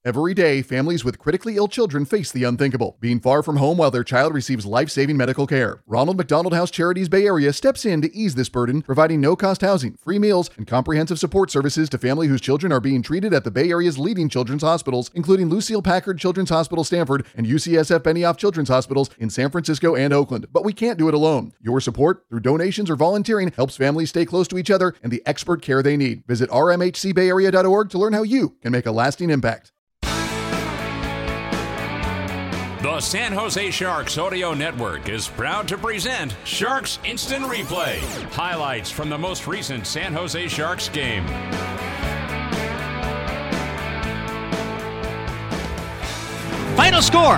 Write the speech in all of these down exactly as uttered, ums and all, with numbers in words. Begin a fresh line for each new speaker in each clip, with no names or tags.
Every day, families with critically ill children face the unthinkable, being far from home while their child receives life-saving medical care. Ronald McDonald House Charities Bay Area steps in to ease this burden, providing no-cost housing, free meals, and comprehensive support services to families whose children are being treated at the Bay Area's leading children's hospitals, including Lucille Packard Children's Hospital Stanford and U C S F Benioff Children's Hospitals in San Francisco and Oakland. But we can't do it alone. Your support, through donations or volunteering, helps families stay close to each other and the expert care they need. Visit r m h c bay area dot org to learn how you can make a lasting impact.
The San Jose Sharks Audio Network is proud to present Sharks Instant Replay. Highlights from the most recent San Jose Sharks game.
Final score,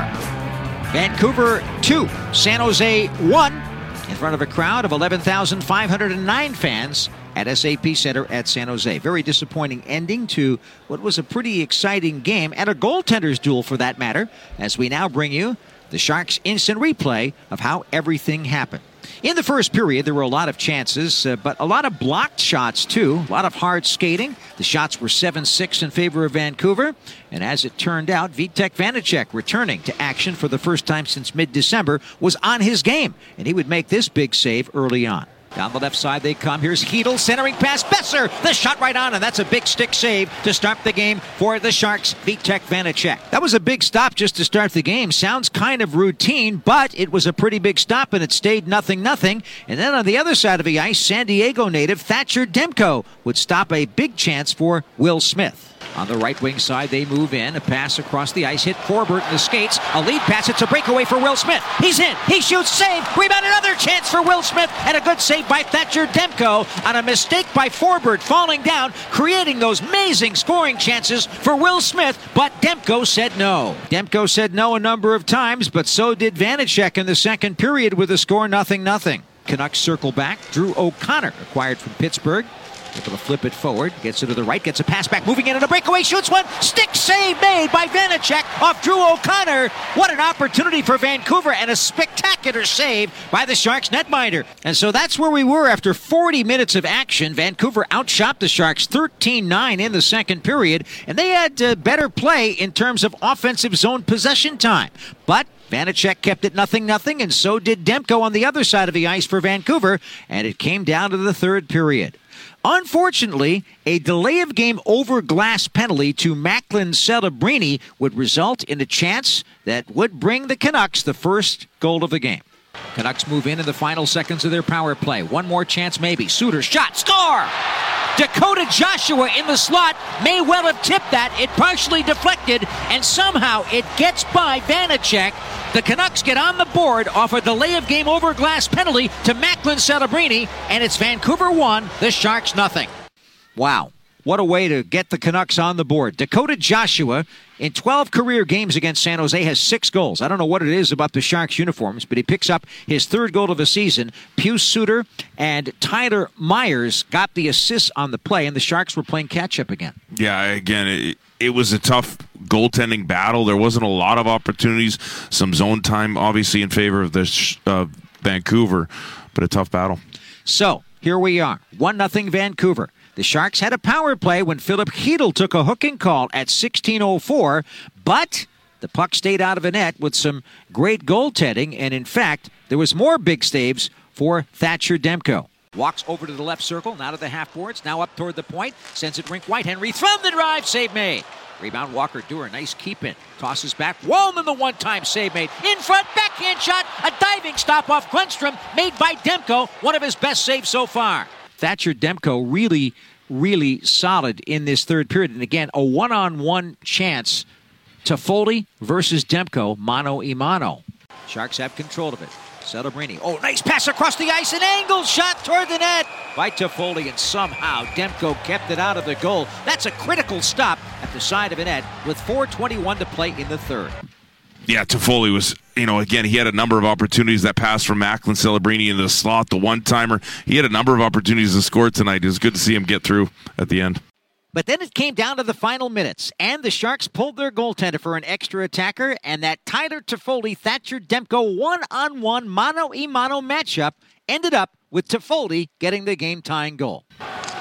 Vancouver two, San Jose one, in front of a crowd of eleven thousand five hundred nine fans at S A P Center at San Jose. Very disappointing ending to what was a pretty exciting game, and a goaltender's duel for that matter, as we now bring you the Sharks' instant replay of how everything happened. In the first period, there were a lot of chances, uh, but a lot of blocked shots, too. A lot of hard skating. The shots were seven six in favor of Vancouver. And as it turned out, Vitek Vanacek, returning to action for the first time since mid-December, was on his game. And he would make this big save early on. Down the left side they come. Here's Hedl, centering pass. Besser, the shot right on, and that's a big stick save to start the game for the Sharks, Vitek Vanacek. That was a big stop just to start the game. Sounds kind of routine, but it was a pretty big stop, and it stayed nothing nothing. And then on the other side of the ice, San Diego native Thatcher Demko would stop a big chance for Will Smith. On the right wing side, they move in. A pass across the ice, hit Forbert in the skates. A lead pass, it's a breakaway for Will Smith. He's in, he shoots, save, rebound, another chance for Will Smith, and a good save by Thatcher Demko on a mistake by Forbert falling down, creating those amazing scoring chances for Will Smith, but Demko said no. Demko said no a number of times, but so did Vanacek in the second period with the score nothing nothing. Canucks circle back. Drew O'Connor, acquired from Pittsburgh. Able to flip it forward, gets it to the right, gets a pass back, moving in and a breakaway, shoots one, stick save made by Vanacek off Drew O'Connor. What an opportunity for Vancouver, and a spectacular save by the Sharks netminder. And so that's where we were after forty minutes of action. Vancouver outshot the Sharks thirteen nine in the second period, and they had uh, better play in terms of offensive zone possession time. But Vanacek kept it nothing nothing, and so did Demko on the other side of the ice for Vancouver, and it came down to the third period. Unfortunately, a delay of game over glass penalty to Macklin Celebrini would result in a chance that would bring the Canucks the first goal of the game. Canucks move in in the final seconds of their power play. One more chance maybe. Suter, shot, score! Dakota Joshua in the slot may well have tipped that. It partially deflected, and somehow it gets by Vanacek. The Canucks get on the board off a delay of game over glass penalty to Macklin Celebrini, and it's Vancouver one, the Sharks nothing. Wow. What a way to get the Canucks on the board. Dakota Joshua, in twelve career games against San Jose, has six goals. I don't know what it is about the Sharks uniforms, but he picks up his third goal of the season. Pius Suter and Tyler Myers got the assists on the play, and the Sharks were playing catch-up again.
Yeah, again, it, it was a tough goaltending battle. There wasn't a lot of opportunities. Some zone time, obviously, in favor of the uh, Vancouver, but a tough battle.
So, here we are. one nothing Vancouver. The Sharks had a power play when Philip Hedl took a hooking call at sixteen oh four, but the puck stayed out of the net with some great goaltending, and in fact, there was more big saves for Thatcher Demko. Walks over to the left circle, now to the half boards, now up toward the point, sends it rink White. Henry from the drive, save made. Rebound Walker Duehr, nice keep in. Tosses back, Wallman the one-time save made. In front, backhand shot, a diving stop off Grundstrom, made by Demko, one of his best saves so far. Thatcher Demko really, really solid in this third period. And again, a one-on-one chance. Toffoli versus Demko, mano a mano. Sharks have control of it. Celebrini, oh, nice pass across the ice, an angled shot toward the net by Toffoli, and somehow Demko kept it out of the goal. That's a critical stop at the side of the net with four twenty-one to play in the third.
Yeah, Toffoli was, you know, again, he had a number of opportunities. That pass from Macklin Celebrini in the slot, the one-timer. He had a number of opportunities to score tonight. It was good to see him get through at the end.
But then it came down to the final minutes, and the Sharks pulled their goaltender for an extra attacker, and that Tyler Toffoli, Thatcher Demko one-on-one, mano-a-mano matchup ended up with Toffoli getting the game-tying goal.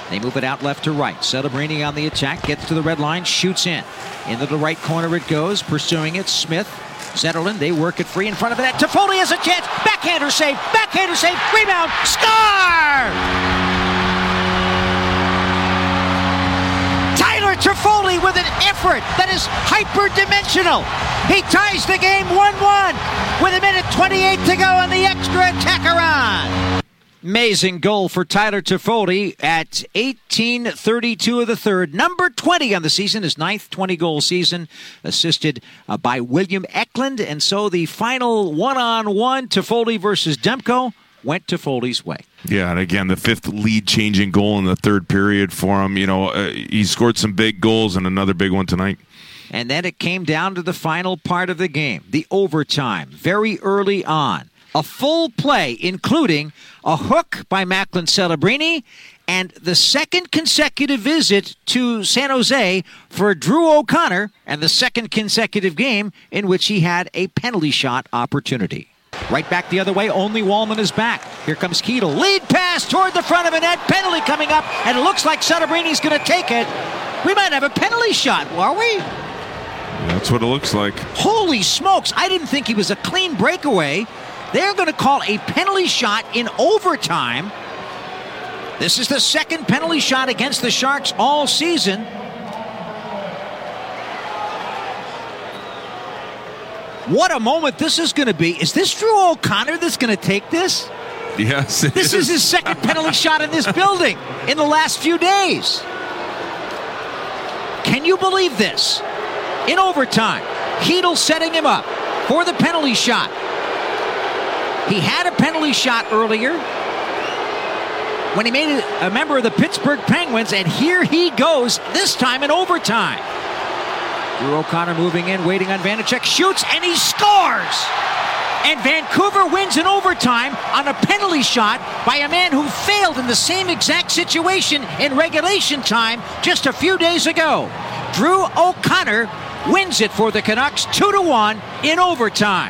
They move it out left to right. Celebrini on the attack, gets to the red line, shoots in. Into the right corner it goes, pursuing it. Smith, Zetterlund, they work it free in front of the net. Toffoli has a chance. Backhander save, backhander save, rebound, score! Toffoli with an effort that is hyper-dimensional. He ties the game one one with a minute twenty-eight to go on the extra attacker on. Amazing goal for Tyler Toffoli at eighteen thirty-two of the third. Number twenty on the season, his ninth twenty-goal season, assisted uh, by William Eklund. And so the final one-on-one, Toffoli versus Demko, went Toffoli's way.
Yeah, and again, the fifth lead-changing goal in the third period for him. You know, uh, he scored some big goals and another big one tonight.
And then it came down to the final part of the game, the overtime, very early on. A full play, including a hook by Macklin Celebrini and the second consecutive visit to San Jose for Drew O'Connor and the second consecutive game in which he had a penalty shot opportunity. Right back the other way, only Wallman is back. Here comes Keedle. Lead pass toward the front of the net. Penalty coming up, and it looks like Celebrini's going to take it. We might have a penalty shot, are we?
That's what it looks like.
Holy smokes, I didn't think he was a clean breakaway. They're going to call a penalty shot in overtime. This is the second penalty shot against the Sharks all season. What a moment this is going to be. Is this Drew O'Connor that's going to take this?
Yes.
This is. is his second penalty shot in this building in the last few days. Can you believe this? In overtime, Keedle setting him up for the penalty shot. He had a penalty shot earlier when he made it a member of the Pittsburgh Penguins, and here he goes, this time in overtime. Drew O'Connor moving in, waiting on Vanacek, shoots, and he scores! And Vancouver wins in overtime on a penalty shot by a man who failed in the same exact situation in regulation time just a few days ago. Drew O'Connor wins it for the Canucks two to one in overtime.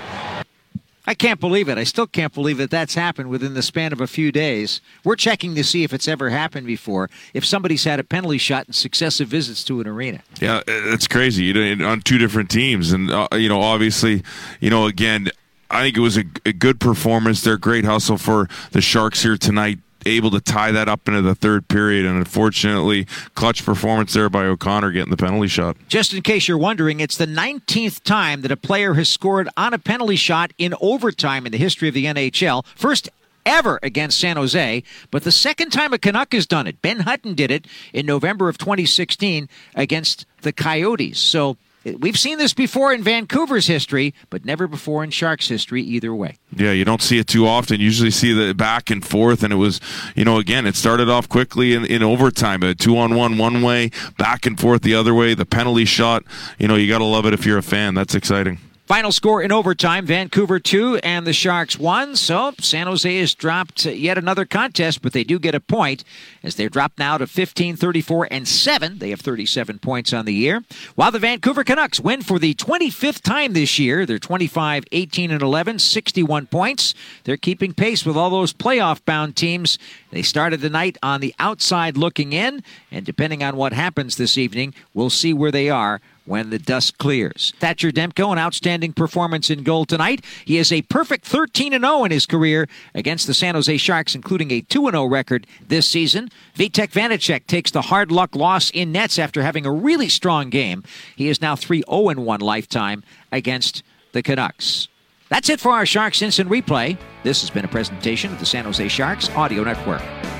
I can't believe it. I still can't believe that that's happened within the span of a few days. We're checking to see if it's ever happened before, if somebody's had a penalty shot in successive visits to an arena.
Yeah, it's crazy. You know, on two different teams. And, uh, you know, obviously, you know, again, I think it was a, a good performance. They're great hustle for the Sharks here tonight, able to tie that up into the third period, and unfortunately, clutch performance there by O'Connor getting the penalty shot.
Just in case you're wondering, it's the nineteenth time that a player has scored on a penalty shot in overtime in the history of the N H L. First ever against San Jose, but the second time a Canuck has done it. Ben Hutton did it in November of twenty sixteen against the Coyotes. So we've seen this before in Vancouver's history, but never before in Sharks' history either way.
Yeah, you don't see it too often. You usually see the back and forth, and it was, you know, again, it started off quickly in, in overtime, a two-on-one one way, back and forth the other way, the penalty shot. You know, you got to love it if you're a fan. That's exciting.
Final score in overtime, Vancouver two and the Sharks one. So San Jose has dropped yet another contest, but they do get a point as they're dropped now to fifteen, thirty-four, and seven. They have thirty-seven points on the year. While the Vancouver Canucks win for the twenty-fifth time this year. They're twenty-five, eighteen, and eleven, sixty-one points. They're keeping pace with all those playoff-bound teams. They started the night on the outside looking in, and depending on what happens this evening, we'll see where they are when the dust clears. Thatcher Demko, an outstanding performance in goal tonight. He has a perfect thirteen and oh in his career against the San Jose Sharks, including a two and oh record this season. Vitek Vanacek takes the hard luck loss in nets after having a really strong game. He is now three oh one lifetime against the Canucks. That's it for our Sharks Instant Replay. This has been a presentation of the San Jose Sharks Audio Network.